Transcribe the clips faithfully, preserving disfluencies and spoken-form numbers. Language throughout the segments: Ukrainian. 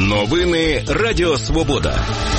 Новини Радіо Свобода.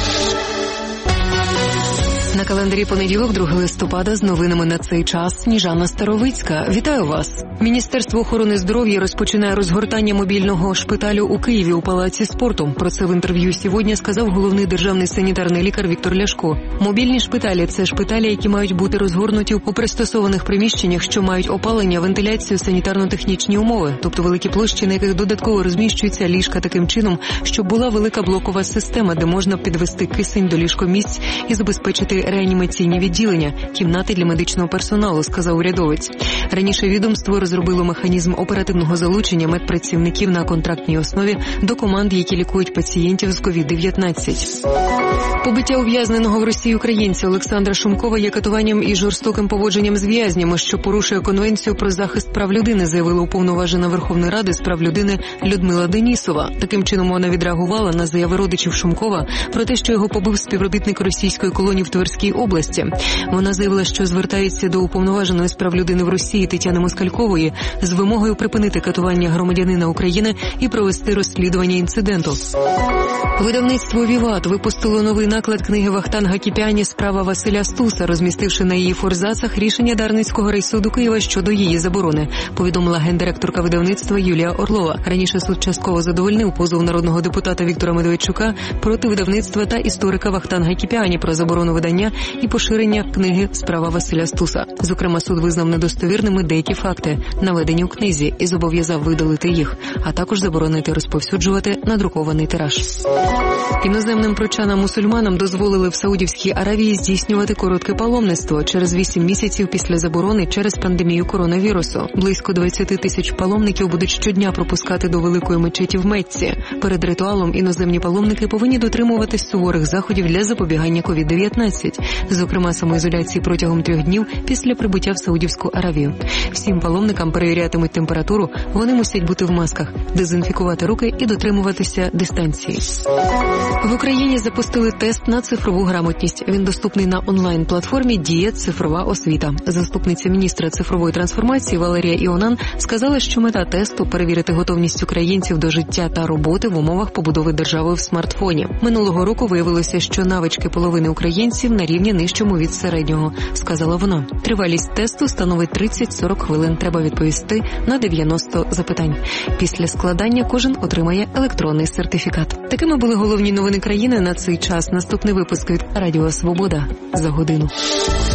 На календарі понеділок, другого листопада, з новинами на цей час Сніжана Старовицька. Вітаю вас! Міністерство охорони здоров'я розпочинає розгортання мобільного шпиталю у Києві у Палаці спорту. Про це в інтерв'ю сьогодні сказав головний державний санітарний лікар Віктор Ляшко. Мобільні шпиталі – це шпиталі, які мають бути розгорнуті у пристосованих приміщеннях, що мають опалення, вентиляцію, санітарно-технічні умови, тобто великі площі, на яких додатково розміщуються ліжка таким чином, щоб була велика блокова система, де можна підвести кисень до ліжкомісць і забезпечити реанімаційні відділення, кімнати для медичного персоналу, сказав урядовець. Раніше відомство розробило механізм оперативного залучення медпрацівників на контрактній основі до команд, які лікують пацієнтів з ковід дев'ятнадцять. Побиття ув'язненого в Росії українця Олександра Шумкова є катуванням і жорстоким поводженням з в'язнями, що порушує Конвенцію про захист прав людини, заявила уповноважена Верховної Ради з прав людини Людмила Денісова. Таким чином вона відреагувала на заяви родичів Шумкова про те, що його побив співробітник російської колонії в Тверській області. Вона заявила, що звертається до уповноваженої з прав людини в Росії Тетяни Москалькової з вимогою припинити катування громадянина України і провести розслідування інциденту. Видавництво «Віват» випустило новий наклад книги Вахтанга Кіпіані «Справа Василя Стуса», розмістивши на її форзацах рішення Дарницького райсуду Києва щодо її заборони, повідомила гендиректорка видавництва Юлія Орлова. Раніше суд частково задовольнив позов народного депутата Віктора Медведчука проти видавництва та історика Вахтанга Кіпіані про заборону видання і поширення книги «Справа Василя Стуса». Зокрема, суд визнав недостовірними деякі факти, наведені у книзі, і зобов'язав видалити їх, а також заборонити розповсюджувати надрукований тираж. Іноземним прочанам-мусульманам дозволили в Саудівській Аравії здійснювати коротке паломництво через вісім місяців після заборони через пандемію коронавірусу. Близько двадцять тисяч паломників будуть щодня пропускати до великої мечеті в Мекці. Перед ритуалом іноземні паломники повинні дотримуватись суворих заходів для запобігання ковід дев'ятнадцять, зокрема самоізоляції протягом трьох днів після прибуття в Саудівську Аравію. Всім паломникам перевірятимуть температуру, вони мусять бути в масках, дезінфікувати руки і дотримуватися дистанції. В Україні запустили тест на цифрову грамотність. Він доступний на онлайн-платформі «Дія. Цифрова освіта». Заступниця міністра цифрової трансформації Валерія Іонан сказала, що мета тесту – перевірити готовність українців до життя та роботи в умовах побудови держави в смартфоні. Минулого року виявилося, що навички половини українців на рівні нижчому від середнього, сказала вона. Тривалість тесту становить тридцять-сорок хвилин. Треба відповісти на дев'яносто запитань. Після складання кожен отримає електронний сертифікат. Такими були головні новини країни на цей час. Наступний випуск від Радіо Свобода за годину.